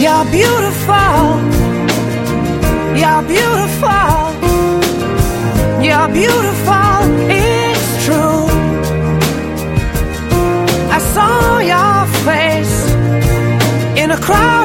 You're beautiful. You're beautiful. You're beautiful. It's true. I saw your face in a crowd